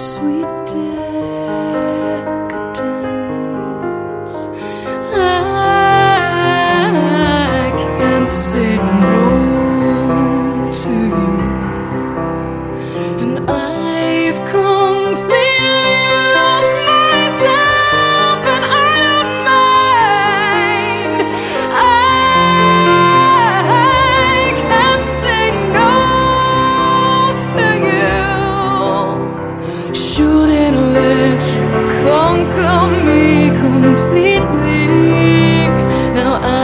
sweet decadence. I can't say no to you, and I've completely lost myself, and I don't mind. I can't say no to you. Shouldn't let you conquer me completely. Now I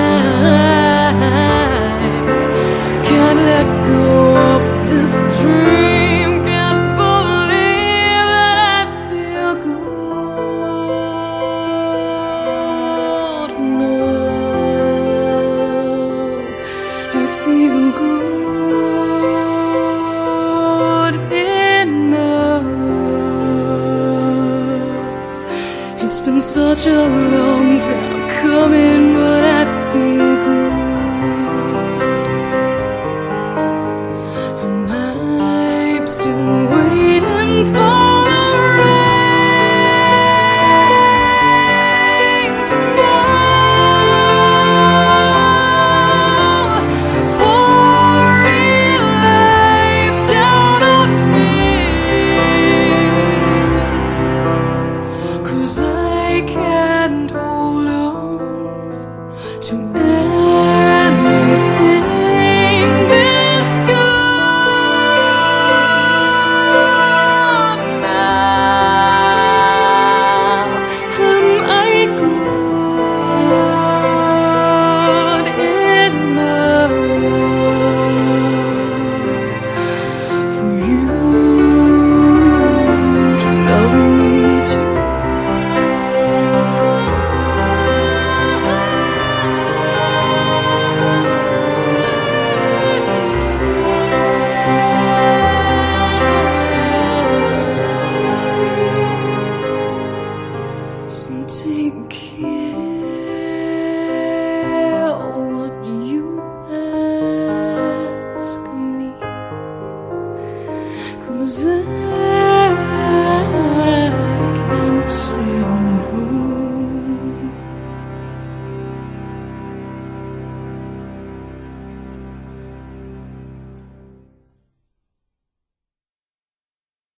can't let go of this dream. Can't believe that I feel good enough. I feel good enough. It's been such a long time coming, but I feel good. And I'm still waiting for the rain to fall, pouring life down on me. 'Cause I can't hold on to anything this good now. Am I good enough for you to love me too? So take care what you ask me, 'cause I